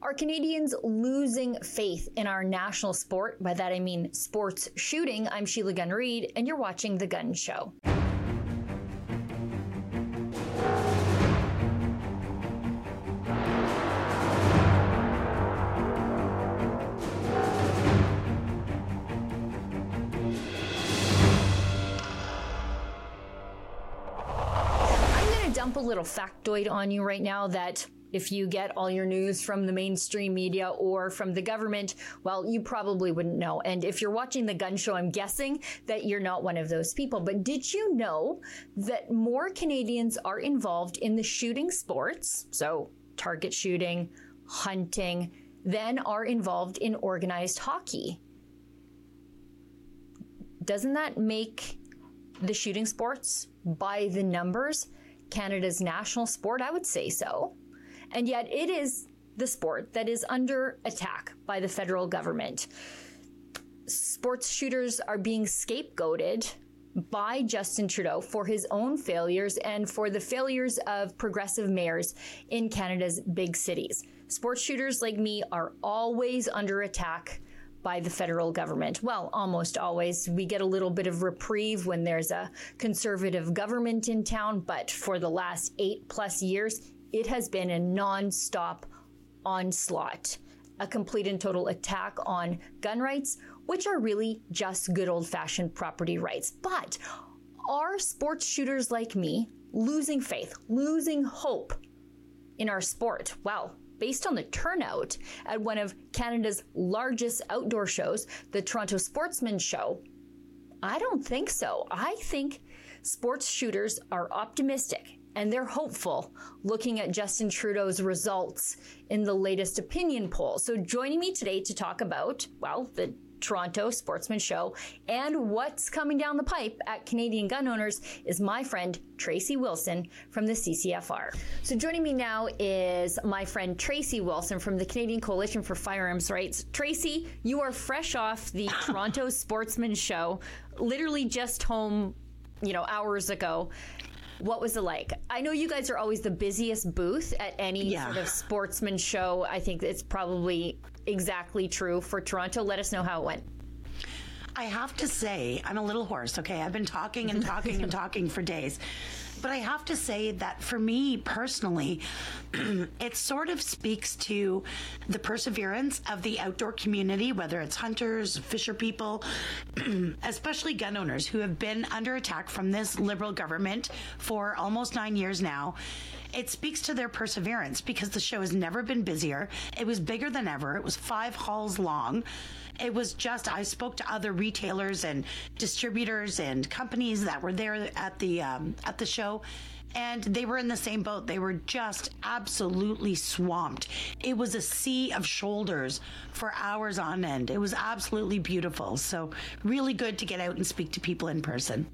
Are Canadians losing faith in our national sport? By that I mean sports shooting. I'm Sheila Gunn Reid, and you're watching The Gun Show. Dump a little factoid on you right now that if you get all your news from the mainstream media or from the government, well, you probably wouldn't know. And if you're watching The Gun Show, I'm guessing that you're not one of those people. But did you know that more Canadians are involved in the shooting sports, so target shooting, hunting, than are involved in organized hockey? Doesn't that make the shooting sports, by the numbers, Canada's national sport? I would say so. And yet it is the sport that is under attack by the federal government. Sports shooters are being scapegoated by Justin Trudeau for his own failures and for the failures of progressive mayors in Canada's big cities. Sports shooters like me are always under attack by the federal government. Well, almost always. We get a little bit of reprieve when there's a conservative government in town, but for the last 8+ years, it has been a non-stop onslaught, a complete and total attack on gun rights, which are really just good old-fashioned property rights. But are sports shooters like me losing faith, losing hope in our sport? Well, based on the turnout at one of Canada's largest outdoor shows, the Toronto Sportsman Show, I don't think so. I think sports shooters are optimistic and they're hopeful looking at Justin Trudeau's results in the latest opinion poll. So joining me today to talk about, well, the Toronto Sportsman Show and what's coming down the pipe at Canadian gun owners is my friend Tracy Wilson from the CCFR. So joining me now is my friend Tracy Wilson from the Canadian Coalition for Firearms Rights. Tracy, you are fresh off the Toronto Sportsman Show, literally just home, hours ago. What was it like? I know you guys are always the busiest booth at any sort of sportsman show. I think it's probably exactly true for Toronto. Let us know how it went. I have to say, I'm a little hoarse, okay? I've been talking and talking and talking for days. But I have to say that for me personally, it sort of speaks to the perseverance of the outdoor community, whether it's hunters, fisher people, especially gun owners who have been under attack from this Liberal government for almost 9 years now. It speaks to their perseverance because the show has never been busier. It was bigger than ever. It was 5 halls long. It was just, I spoke to other retailers and distributors and companies that were there at the show, and they were in the same boat. They were just absolutely swamped. It was a sea of shoulders for hours on end. It was absolutely beautiful. So really good to get out and speak to people in person.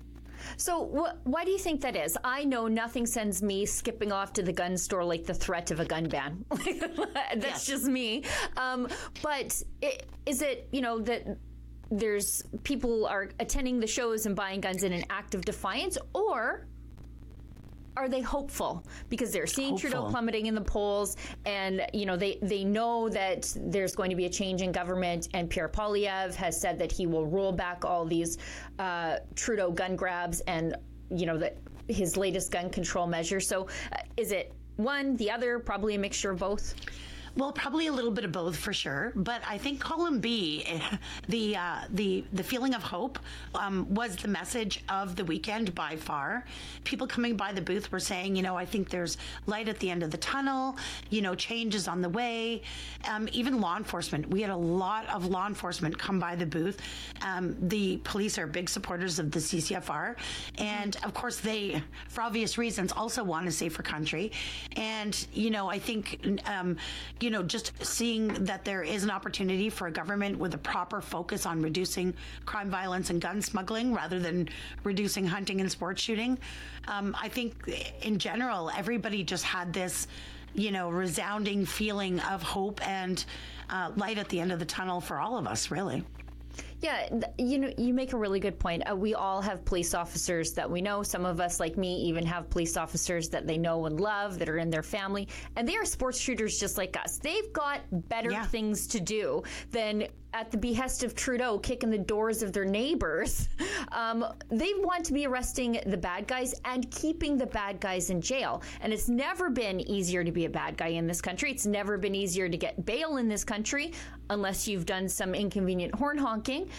So why do you think that is? I know nothing sends me skipping off to the gun store like the threat of a gun ban. That's just me. But is it, that there's people are attending the shows and buying guns in an act of defiance, or are they hopeful because they're seeing Trudeau plummeting in the polls, and they know that there's going to be a change in government, and Pierre Poilievre has said that he will roll back all these Trudeau gun grabs and his latest gun control measures. So is it one, the other, probably a mixture of both? Well, probably a little bit of both for sure. But I think column B, the feeling of hope was the message of the weekend by far. People coming by the booth were saying, I think there's light at the end of the tunnel, change is on the way. Even law enforcement. We had a lot of law enforcement come by the booth. The police are big supporters of the CCFR. And of course, they, for obvious reasons, also want a safer country. And, I think, just seeing that there is an opportunity for a government with a proper focus on reducing crime, violence, and gun smuggling rather than reducing hunting and sports shooting. I think in general, everybody just had this, resounding feeling of hope and light at the end of the tunnel for all of us, really. Yeah, you make a really good point. We all have police officers that we know. Some of us, like me, even have police officers that they know and love that are in their family. And they are sports shooters just like us. They've got better things to do than, at the behest of Trudeau, kicking the doors of their neighbors. They want to be arresting the bad guys and keeping the bad guys in jail. And it's never been easier to be a bad guy in this country. It's never been easier to get bail in this country, unless you've done some inconvenient horn honking.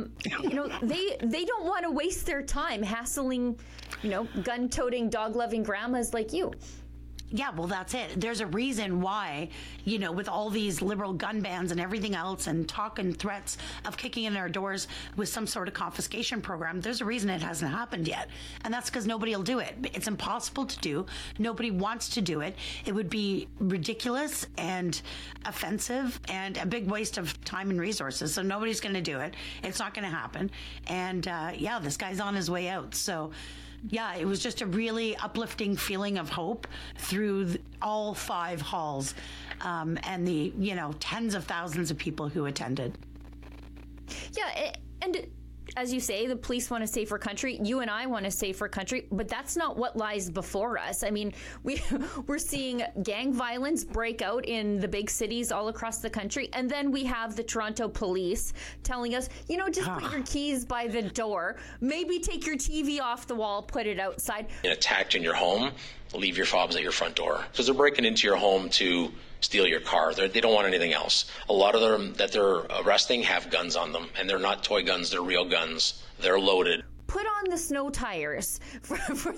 They don't want to waste their time hassling, gun-toting, dog-loving grandmas like you. Yeah, well, that's it. There's a reason why, with all these liberal gun bans and everything else and talk and threats of kicking in our doors with some sort of confiscation program, there's a reason it hasn't happened yet. And that's because nobody will do it. It's impossible to do. Nobody wants to do it. It would be ridiculous and offensive and a big waste of time and resources. So nobody's going to do it. It's not going to happen. And this guy's on his way out. So yeah, it was just a really uplifting feeling of hope through all 5 halls and the, tens of thousands of people who attended. Yeah, and as you say, the police want a safer country. You and I want a safer country, but that's not what lies before us. I mean, we're seeing gang violence break out in the big cities all across the country. And then we have the Toronto police telling us, just put your keys by the door. Maybe take your TV off the wall, put it outside. Attacked in your home, leave your fobs at your front door. Because they're breaking into your home to steal your car. They don't want anything else. A lot of them that they're arresting have guns on them, and they're not toy guns, they're real guns. They're loaded. Put on the snow tires for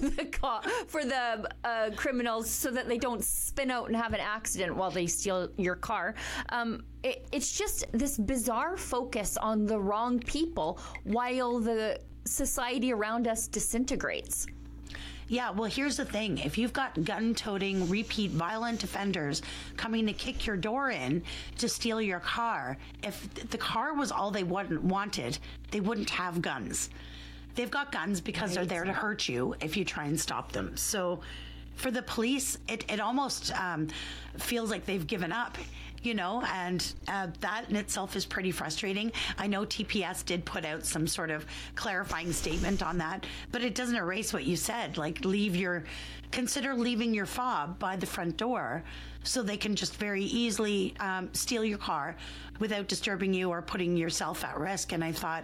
the criminals so that they don't spin out and have an accident while they steal your car. It's just this bizarre focus on the wrong people while the society around us disintegrates. Yeah, well, here's the thing. If you've got gun-toting, repeat violent offenders coming to kick your door in to steal your car, if the car was all they wanted, they wouldn't have guns. They've got guns because they're there to hurt you if you try and stop them. So for the police, it almost feels like they've given up. And that in itself is pretty frustrating. I know TPS did put out some sort of clarifying statement on that, but it doesn't erase what you said. Like, consider leaving your fob by the front door so they can just very easily steal your car without disturbing you or putting yourself at risk. And I thought,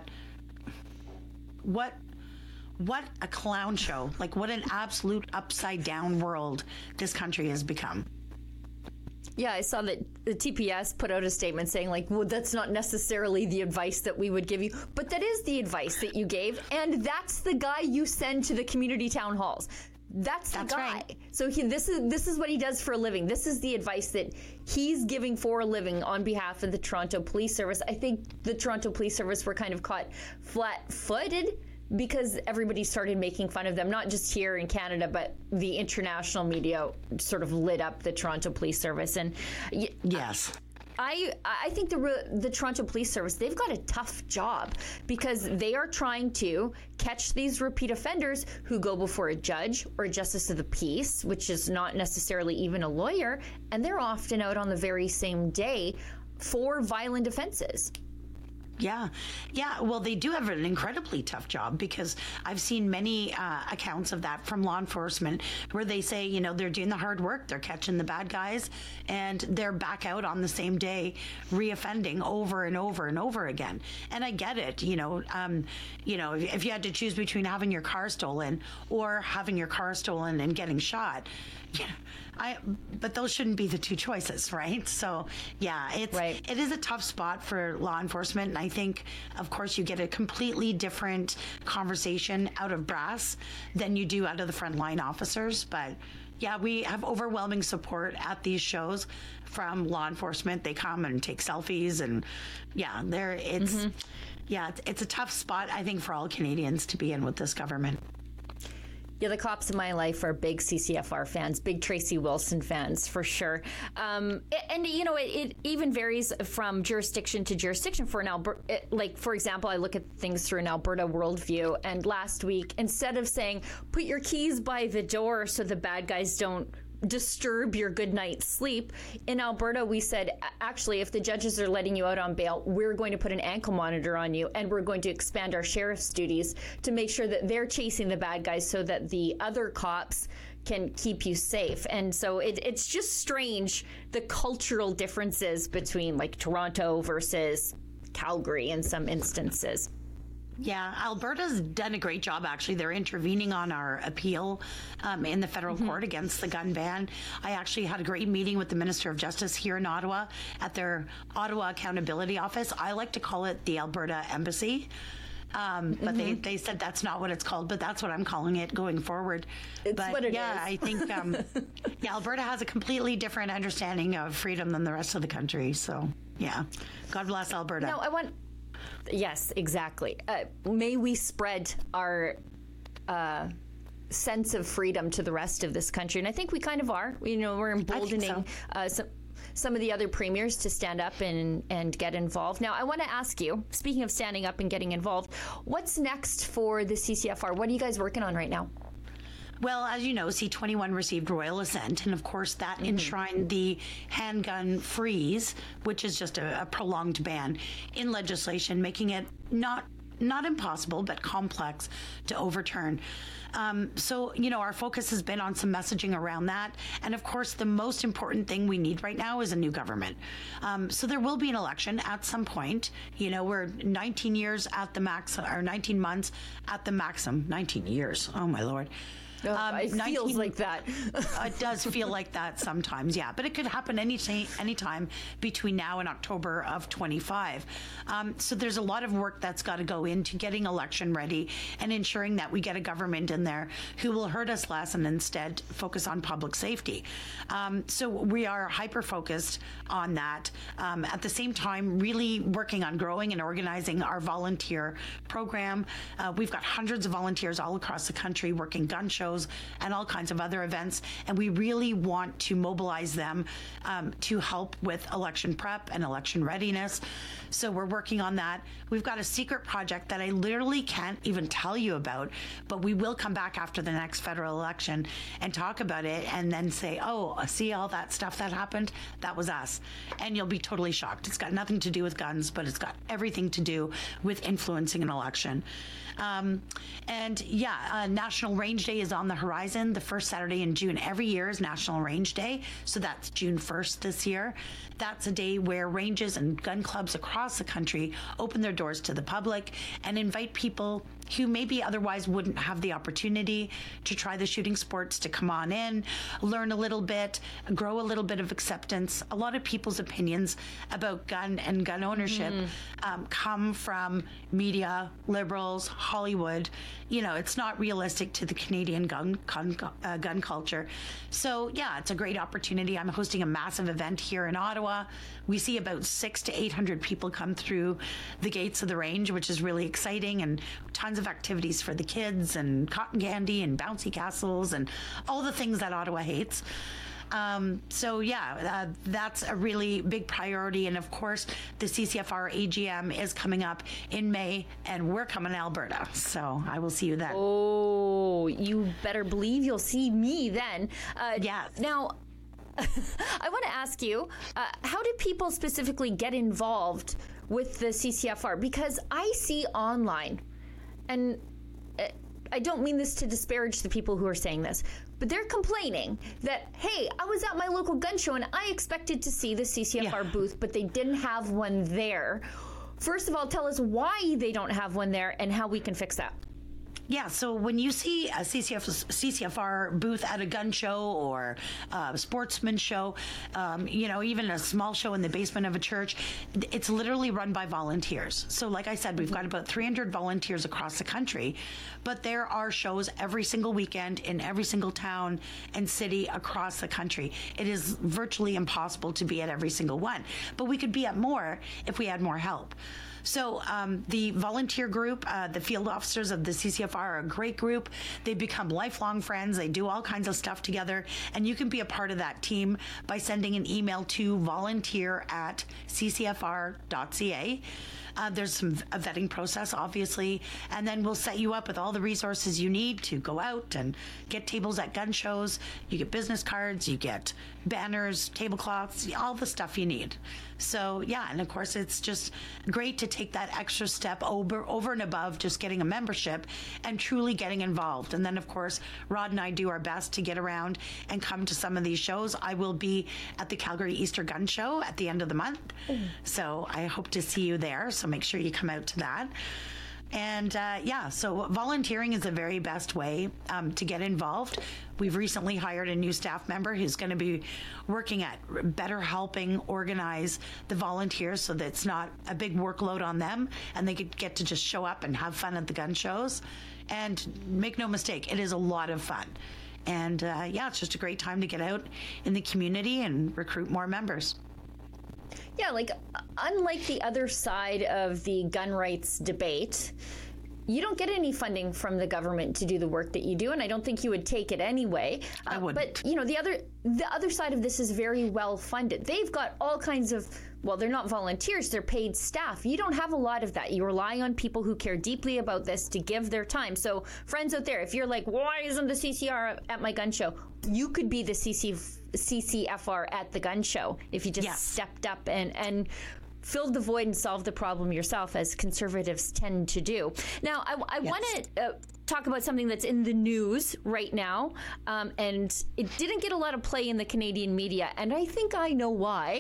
what a clown show. Like, what an absolute upside down world this country has become. Yeah, I saw that the TPS put out a statement saying, well, that's not necessarily the advice that we would give you, but that is the advice that you gave, and that's the guy you send to the community town halls. That's the guy. Right. So this is what he does for a living. This is the advice that he's giving for a living on behalf of the Toronto Police Service. I think the Toronto Police Service were kind of caught flat-footed because everybody started making fun of them, not just here in Canada, but the international media sort of lit up the Toronto Police Service. And yes, I think the Toronto Police Service, they've got a tough job because they are trying to catch these repeat offenders who go before a judge or a justice of the peace, which is not necessarily even a lawyer, and they're often out on the very same day for violent offenses. Yeah. Well, they do have an incredibly tough job because I've seen many accounts of that from law enforcement where they say, they're doing the hard work. They're catching the bad guys and they're back out on the same day, reoffending over and over and over again. And I get it. If you had to choose between having your car stolen or having your car stolen and getting shot, but those shouldn't be the two choices, right? So, yeah, it is a tough spot for law enforcement. And I think, of course, you get a completely different conversation out of brass than you do out of the frontline officers. But yeah, we have overwhelming support at these shows from law enforcement. They come and take selfies, and it's a tough spot, I think, for all Canadians to be in with this government. Yeah, the cops in my life are big CCFR fans, big Tracy Wilson fans, for sure. It even varies from jurisdiction to jurisdiction. For an Alberta, for example, I look at things through an Alberta worldview. And last week, instead of saying, put your keys by the door so the bad guys don't disturb your good night's sleep. In Alberta, we said, actually, if the judges are letting you out on bail, we're going to put an ankle monitor on you, and we're going to expand our sheriff's duties to make sure that they're chasing the bad guys so that the other cops can keep you safe. And so it's just strange, the cultural differences between like Toronto versus Calgary in some instances. Yeah, Alberta's done a great job, actually. They're intervening on our appeal in the federal court against the gun ban. I actually had a great meeting with the Minister of Justice here in Ottawa at their Ottawa Accountability Office. I like to call it the Alberta Embassy. But they said that's not what it's called, but that's what I'm calling it going forward. It's what it is. I think Alberta has a completely different understanding of freedom than the rest of the country. So, yeah, God bless Alberta. Now, yes, exactly. May we spread our sense of freedom to the rest of this country. And I think we kind of are. We're emboldening some of the other premiers to stand up and get involved. Now, I want to ask you, speaking of standing up and getting involved, what's next for the CCFR? What are you guys working on right now? Well, as you know, C-21 received royal assent, and of course that enshrined the handgun freeze, which is just a prolonged ban, in legislation, making it not impossible, but complex to overturn. So, our focus has been on some messaging around that. And of course, the most important thing we need right now is a new government. So there will be an election at some point. We're 19 years at the max, or 19 months at the maximum. 19 years. Oh, my Lord. It feels like that. It does feel like that sometimes, yeah. But it could happen anytime between now and October of 25. So there's a lot of work that's got to go into getting election ready and ensuring that we get a government in there who will hurt us less and instead focus on public safety. So we are hyper-focused on that. At the same time, really working on growing and organizing our volunteer program. We've got hundreds of volunteers all across the country working gun shows and all kinds of other events, and we really want to mobilize them to help with election prep and election readiness. So we're working on that. We've got a secret project that I literally can't even tell you about, but we will come back after the next federal election and talk about it and then say, oh, see all that stuff that happened? That was us. And you'll be totally shocked. It's got nothing to do with guns, but it's got everything to do with influencing an election. National Range Day is on the horizon. The first Saturday in June every year is National Range Day. So that's June 1st this year. That's a day where ranges and gun clubs across the country open their doors to the public and invite people who maybe otherwise wouldn't have the opportunity to try the shooting sports to come on in, learn a little bit, grow a little bit of acceptance. A lot of people's opinions about gun and gun ownership come from media, liberals, Hollywood. It's not realistic to the Canadian gun culture. So, yeah, it's a great opportunity. I'm hosting a massive event here in Ottawa. We see about 600 to 800 people come through the gates of the range, which is really exciting, and tons of activities for the kids and cotton candy and bouncy castles and all the things that Ottawa hates. That's a really big priority. And of course, the CCFR AGM is coming up in May, and we're coming to Alberta. So I will see you then. Oh, you better believe you'll see me then. Yes. Now, I want to ask you, how do people specifically get involved with the CCFR? Because I see online, and I don't mean this to disparage the people who are saying this, but they're complaining that, hey, I was at my local gun show and I expected to see the CCFR booth, but they didn't have one there. First of all, tell us why they don't have one there and how we can fix that. Yeah, so when you see a CCFR booth at a gun show or a sportsman show, even a small show in the basement of a church, it's literally run by volunteers. So like I said, we've got about 300 volunteers across the country, but there are shows every single weekend in every single town and city across the country. It is virtually impossible to be at every single one, but we could be at more if we had more help. So the volunteer group, the field officers of the CCFR are a great group. They become lifelong friends. They do all kinds of stuff together. And you can be a part of that team by sending an email to volunteer@ccfr.ca. There's a vetting process, obviously, and then we'll set you up with all the resources you need to go out and get tables at gun shows. You get business cards, you get banners, tablecloths, all the stuff you need. So yeah, and of course it's just great to take that extra step over and above just getting a membership and truly getting involved. And then of course, Rod and I do our best to get around and come to some of these shows. I will be at the Calgary Easter Gun Show at the end of the month. So I hope to see you there. So make sure you come out to that. And so volunteering is the very best way to get involved. We've recently hired a new staff member who's going to be working at better helping organize the volunteers so that it's not a big workload on them and they could get to just show up and have fun at the gun shows. And make no mistake, it is a lot of fun. And it's just a great time to get out in the community and recruit more members. Yeah, like unlike the other side of the gun rights debate, you don't get any funding from the government to do the work that you do, and I don't think you would take it anyway. I wouldn't. But the other side of this is very well funded. They've got all kinds of, well, they're not volunteers, they're paid staff. You don't have a lot of that. You rely on people who care deeply about this to give their time. So friends out there, if you're like, why isn't the CCR at my gun show? You could be the CCFR at the gun show if you just stepped up and filled the void and solved the problem yourself, as conservatives tend to do. Now, I want to talk about something that's in the news right now, and it didn't get a lot of play in the Canadian media, and I think I know why.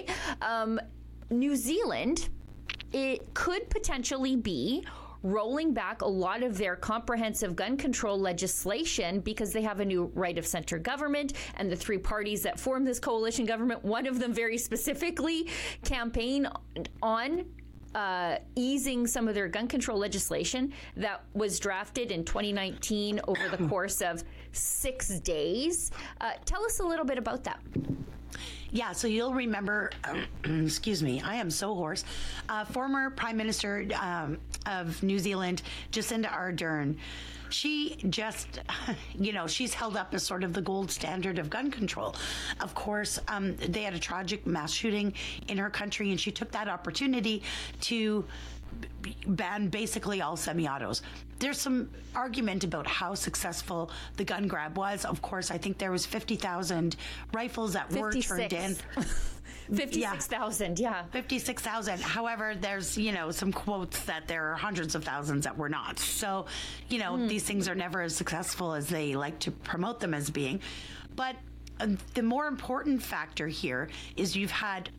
New Zealand, it could potentially be rolling back a lot of their comprehensive gun control legislation because they have a new right of center government, and the three parties that form this coalition government, one of them very specifically campaign on easing some of their gun control legislation that was drafted in 2019 over the course of 6 days. Tell us a little bit about that. Yeah, so you'll remember, excuse me, I am so hoarse, former Prime Minister of New Zealand, Jacinda Ardern. She just, she's held up as sort of the gold standard of gun control. Of course, they had a tragic mass shooting in her country, and she took that opportunity to ban basically all semi-autos. There's some argument about how successful the gun grab was. Of course, I think there was 50,000 rifles that were turned in. 56,000, yeah. 56,000. However, there's, some quotes that there are hundreds of thousands that were not. So, these things are never as successful as they like to promote them as being. But the more important factor here is you've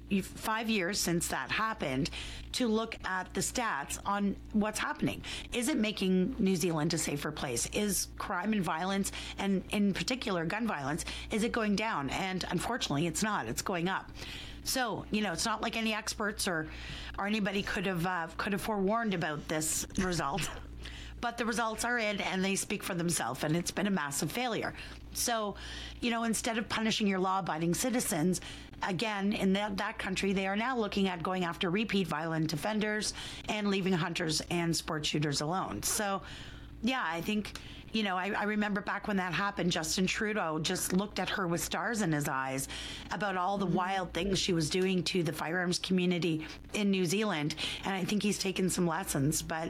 5 years since that happened to look at the stats on what's happening. Is it making New Zealand a safer place? Is crime and violence, and in particular gun violence, is it going down? And unfortunately, it's not. It's going up. So, it's not like any experts or anybody could have forewarned about this result. But the results are in and they speak for themselves, and it's been a massive failure. So, instead of punishing your law-abiding citizens, again, in that country, they are now looking at going after repeat violent offenders and leaving hunters and sport shooters alone. So, yeah, I think, I remember back when that happened, Justin Trudeau just looked at her with stars in his eyes about all the wild things she was doing to the firearms community in New Zealand. And I think he's taken some lessons, but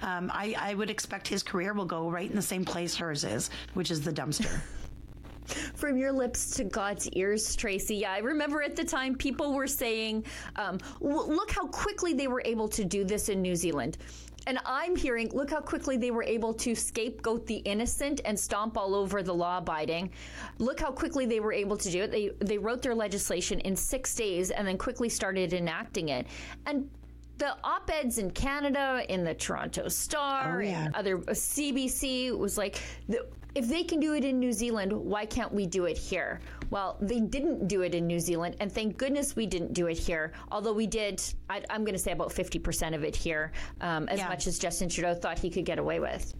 I would expect his career will go right in the same place hers is, which is the dumpster. From your lips to God's ears, Tracy. Yeah, I remember at the time people were saying, look how quickly they were able to do this in New Zealand. And I'm hearing, look how quickly they were able to scapegoat the innocent and stomp all over the law-abiding. Look how quickly they were able to do it. They wrote their legislation in 6 days and then quickly started enacting it. And the op-eds in Canada, in the Toronto Star, and other CBC was like, if they can do it in New Zealand, why can't we do it here? Well, they didn't do it in New Zealand, and thank goodness we didn't do it here. Although we did, I'm going to say about 50% of it here, as much as Justin Trudeau thought he could get away with.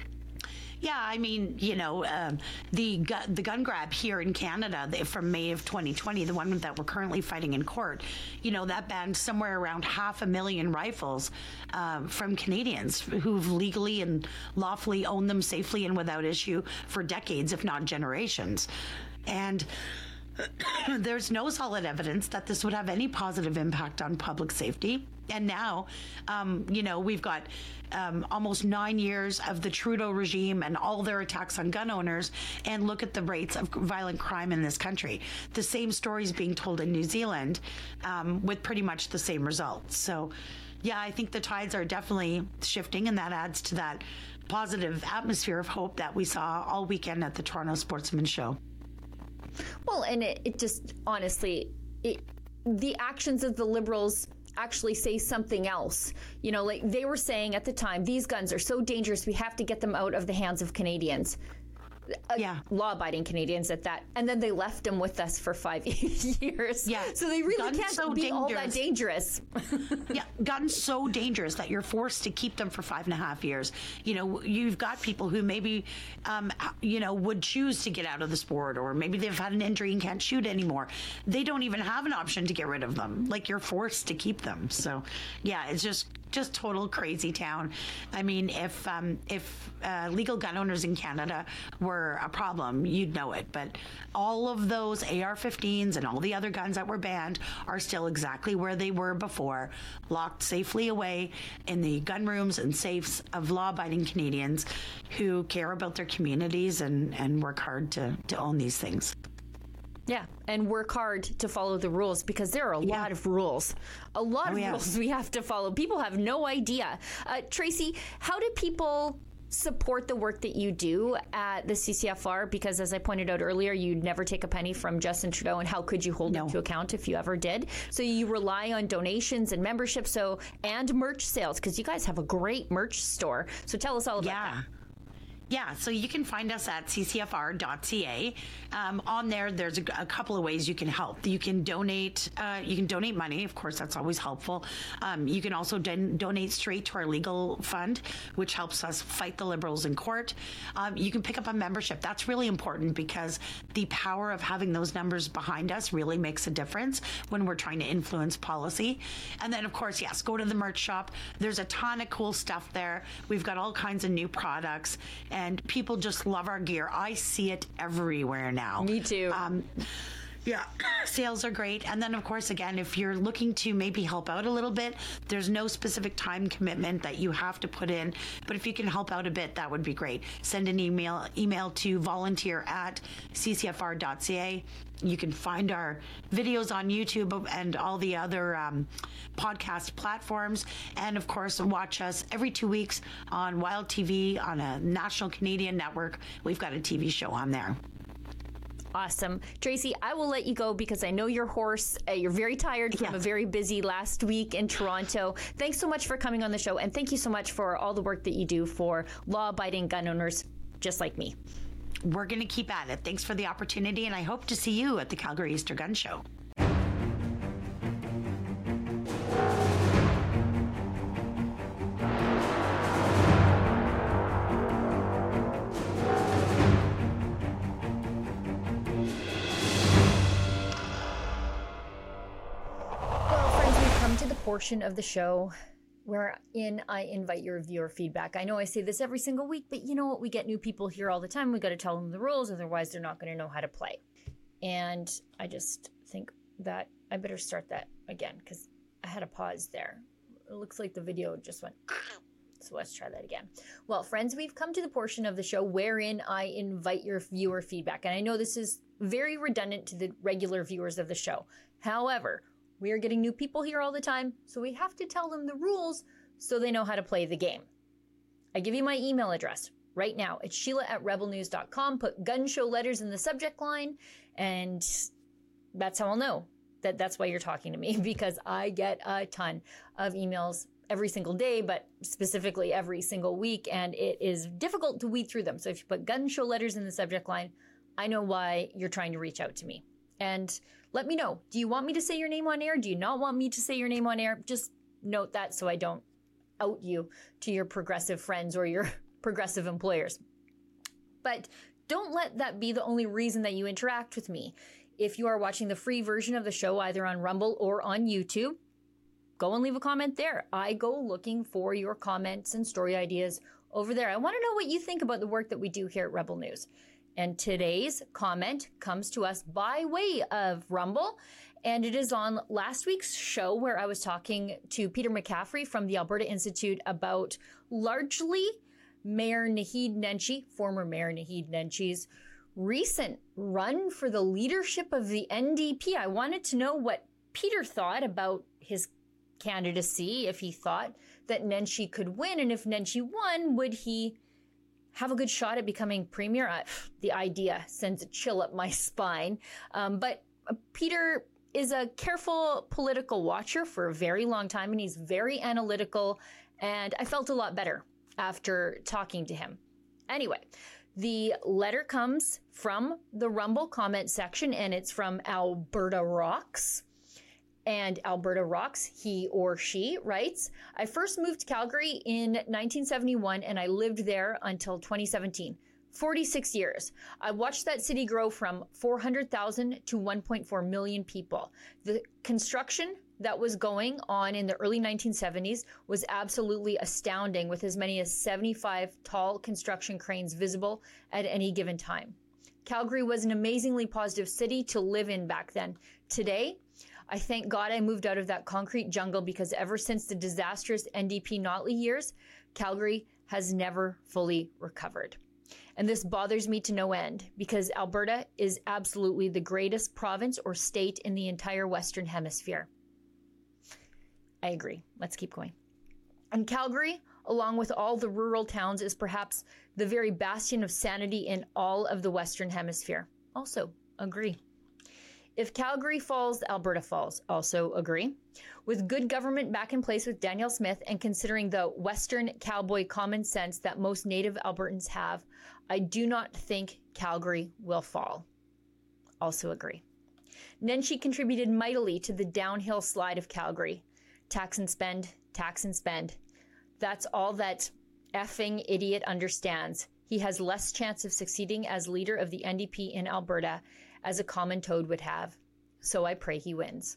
Yeah, I mean, the gun grab here in Canada from May of 2020, the one that we're currently fighting in court, that banned somewhere around 500,000 rifles from Canadians who've legally and lawfully owned them safely and without issue for decades, if not generations. And there's no solid evidence that this would have any positive impact on public safety. And now, we've got almost 9 years of the Trudeau regime and all their attacks on gun owners, and look at the rates of violent crime in this country. The same story is being told in New Zealand with pretty much the same results. So, yeah, I think the tides are definitely shifting, and that adds to that positive atmosphere of hope that we saw all weekend at the Toronto Sportsman Show. Well, and it just, honestly, the actions of the Liberals actually say something else. Like they were saying at the time, these guns are so dangerous, we have to get them out of the hands of Canadians. Law-abiding Canadians at that. And then they left them with us for 5 years. Yeah. So they really can't be all that dangerous. Yeah, gotten so dangerous that you're forced to keep them for 5.5 years. You've got people who maybe, would choose to get out of the sport, or maybe they've had an injury and can't shoot anymore. They don't even have an option to get rid of them. Like, you're forced to keep them. So, yeah, it's just total crazy town. I mean, if legal gun owners in Canada were a problem, you'd know it. But all of those AR-15s and all the other guns that were banned are still exactly where they were before, locked safely away in the gun rooms and safes of law-abiding Canadians who care about their communities and work hard to own these things. Yeah, and work hard to follow the rules, because there are a lot of rules. A lot of rules we have to follow. People have no idea. Tracy, how do people support the work that you do at the CCFR? Because as I pointed out earlier, you never take a penny from Justin Trudeau, and how could you hold him to account if you ever did? So you rely on donations and membership, and merch sales, because you guys have a great merch store. So tell us all about that. Yeah, so you can find us at ccfr.ca. On there, there's a couple of ways you can help. You can donate. Money, of course, that's always helpful. You can also donate straight to our legal fund, which helps us fight the Liberals in court. You can pick up a membership. That's really important, because the power of having those numbers behind us really makes a difference when we're trying to influence policy. And then, of course, yes, go to the merch shop. There's a ton of cool stuff there. We've got all kinds of new products, and people just love our gear. I see it everywhere now. Me too. Yeah, sales are great. And then, of course, again, if you're looking to maybe help out a little bit, there's no specific time commitment that you have to put in. But if you can help out a bit, that would be great. Send an email to volunteer@ccfr.ca. You can find our videos on YouTube and all the other podcast platforms. And, of course, watch us every 2 weeks on Wild TV on a national Canadian network. We've got a TV show on there. Awesome. Tracy, I will let you go because I know you're hoarse. You're very tired from a very busy last week in Toronto. Thanks so much for coming on the show, and thank you so much for all the work that you do for law-abiding gun owners just like me. We're going to keep at it. Thanks for the opportunity, and I hope to see you at the Calgary Easter Gun Show. Portion of the show wherein I invite your viewer feedback. I know I say this every single week, but you know what? We get new people here all the time. We got to tell them the rules, otherwise they're not going to know how to play. And I just think that I better start that again, because I had a pause there. It looks like the video just went. So let's try that again. Well, friends, we've come to the portion of the show wherein I invite your viewer feedback. And I know this is very redundant to the regular viewers of the show. However, we are getting new people here all the time, so we have to tell them the rules so they know how to play the game. I give you my email address right now. It's Sheila@rebelnews.com. Put gun show letters in the subject line, and that's how I'll know that that's why you're talking to me, because I get a ton of emails every single day, but specifically every single week, and it is difficult to weed through them. So if you put gun show letters in the subject line, I know why you're trying to reach out to me. And let me know. Do you want me to say your name on air? Do you not want me to say your name on air? Just note that so I don't out you to your progressive friends or your progressive employers. But don't let that be the only reason that you interact with me. If you are watching the free version of the show, either on Rumble or on YouTube, go and leave a comment there. I go looking for your comments and story ideas over there. I want to know what you think about the work that we do here at Rebel News. And today's comment comes to us by way of Rumble. And it is on last week's show where I was talking to Peter McCaffrey from the Alberta Institute about largely Mayor Naheed Nenshi, former Mayor Naheed Nenshi's recent run for the leadership of the NDP. I wanted to know what Peter thought about his candidacy, if he thought that Nenshi could win, and if Nenshi won, would he have a good shot at becoming premier? The idea sends a chill up my spine. But Peter is a careful political watcher for a very long time, and he's very analytical, and I felt a lot better after talking to him. Anyway, the letter comes from the Rumble comment section, and it's from Alberta Rocks. And Alberta Rocks, he or she, writes, I first moved to Calgary in 1971, and I lived there until 2017. 46 years. I watched that city grow from 400,000 to 1.4 million people. The construction that was going on in the early 1970s was absolutely astounding, with as many as 75 tall construction cranes visible at any given time. Calgary was an amazingly positive city to live in back then. Today, I thank God I moved out of that concrete jungle, because ever since the disastrous NDP Notley years, Calgary has never fully recovered. And this bothers me to no end, because Alberta is absolutely the greatest province or state in the entire Western Hemisphere. I agree. Let's keep going. And Calgary, along with all the rural towns, is perhaps the very bastion of sanity in all of the Western Hemisphere. Also agree. If Calgary falls, Alberta falls. Also agree. With good government back in place with Danielle Smith, and considering the Western cowboy common sense that most Native Albertans have, I do not think Calgary will fall. Also agree. Nenshi contributed mightily to the downhill slide of Calgary. Tax and spend, tax and spend. That's all that effing idiot understands. He has less chance of succeeding as leader of the NDP in Alberta as a common toad would have. So I pray he wins.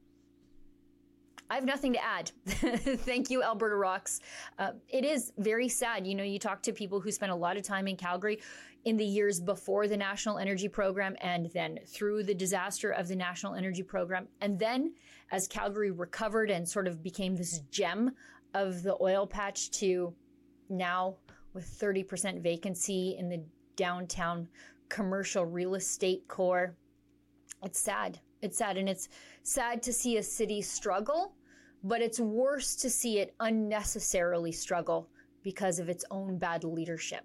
I have nothing to add. Thank you, Alberta Rocks. It is very sad. You know, you talk to people who spent a lot of time in Calgary in the years before the National Energy Program, and then through the disaster of the National Energy Program. And then as Calgary recovered and sort of became this gem of the oil patch, to now with 30% vacancy in the downtown commercial real estate core. It's sad. It's sad. And it's sad to see a city struggle, but it's worse to see it unnecessarily struggle because of its own bad leadership.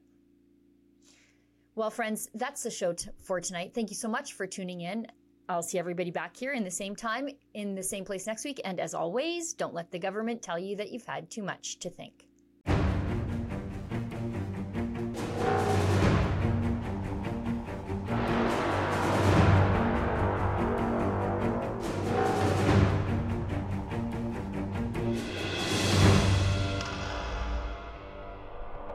Well, friends, that's the show for tonight. Thank you so much for tuning in. I'll see everybody back here in the same time, in the same place next week. And as always, don't let the government tell you that you've had too much to think.